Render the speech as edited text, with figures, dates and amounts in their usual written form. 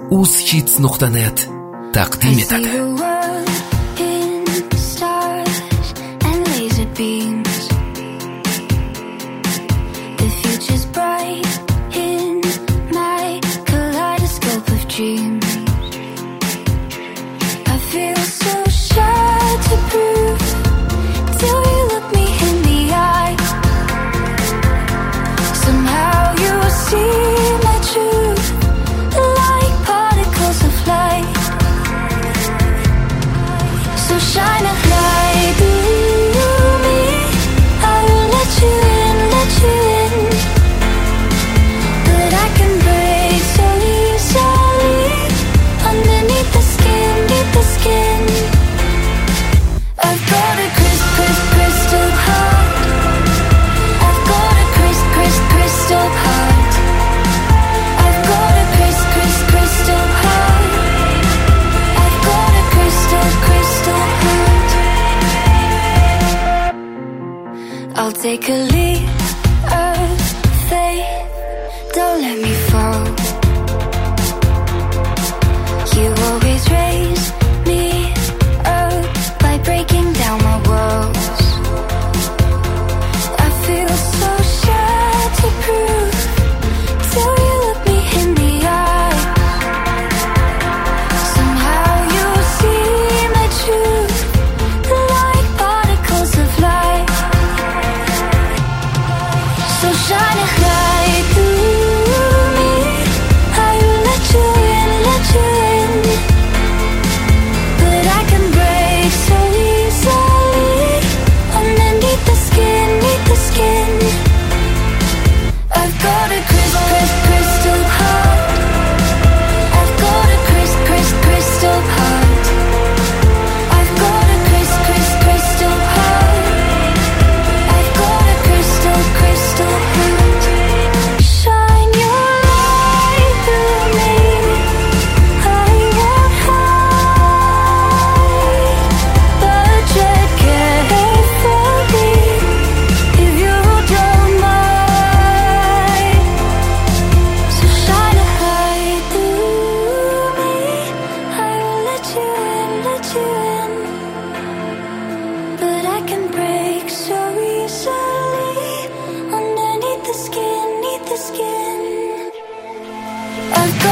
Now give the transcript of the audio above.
uz-hits.net taqdim etadi. I'll take a leap of faith, don't let me fall. You always raise me up by breaking down my walls. I feel so sure to prove till you look me in the eye. Somehow you see my truth like particles of light. So shine a light through me. I will let you in, let you in. But I can break so easily underneath the skin, beneath the skin. I've got a crystal heart. I've got a crystal heart. I've got a crystal heart. I've got a crystal heart. Shine your light through me. I won't hide, but tread carefully if you don't mind. So shine a light through me. I will let you in. But I can break so easily underneath the skin, beneath the skin. I've